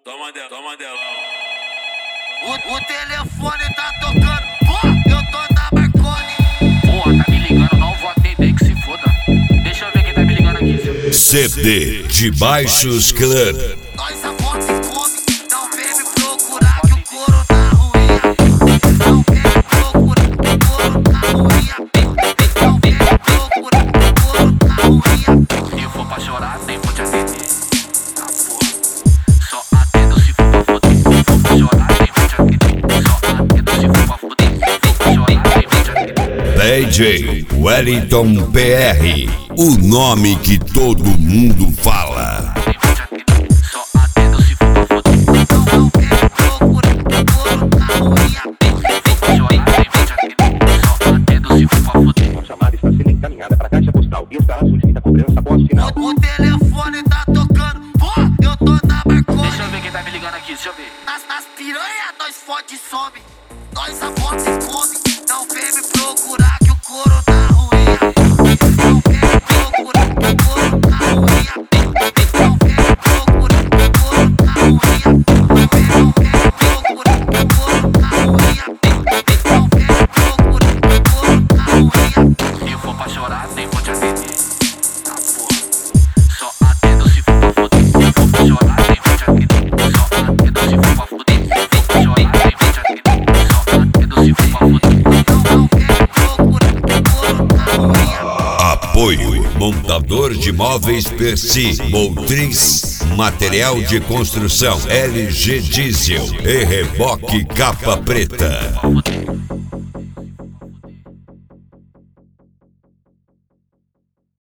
Toma delão. O telefone tá tocando, pô, eu tô na Marconi. Porra, tá me ligando, não vou atender, que se foda. Deixa eu ver quem tá me ligando aqui, seu. CD de Baixos Clã. Nós a voz se come, não vem me procurar que o couro tá ruim. Não vem me procurar que o couro tá ruim. Não vem me procurar que o couro tá ruim. Se eu for pra chorar, nem vou te atender. Ah, porra. Só atendo se for pra foder. Se for pra chorar, nem vou te atender. Só atendo se for pra foder. Se for pra chorar, nem vou te atender. DJ Wellington PR, o nome que todo mundo fala. Só atendo se for pra foder. Não vem me procurar que o couro tá ruim. Se for pra chorar, nem vou te atender. Só atendo se for pra foder. A chamada está sendo encaminhada para a caixa postal e estará solicita a cobrança após sinal. O telefone tá tocando, pô, eu tô na Marconi. Deixa eu ver quem tá me ligando aqui, deixa eu ver. Nas piranha nós fode e some. Nós a voz se come. Não vem me procurar que o couro tá ruim. Não vem me procurar que o couro tá ruim. Não vem me procurar que o couro tá ruim. Não vem me procurar que o couro tá ruim. Não vem me procurar que o couro tá ruim. Se eu for pra chorar, nem vou te atender. Ah, porra. Só atendo se for pra foder. Se for pra chorar, nem vou te atender. Só atendo se for pra foder. Se for pra chorar, nem vou te atender. Só atendo se for pra foder. Não vem me procurar que o couro tá ruim. Apoio Montador de Móveis Percy, Motriz, Material de Construção LG Diesel e Reboque Capa Preta.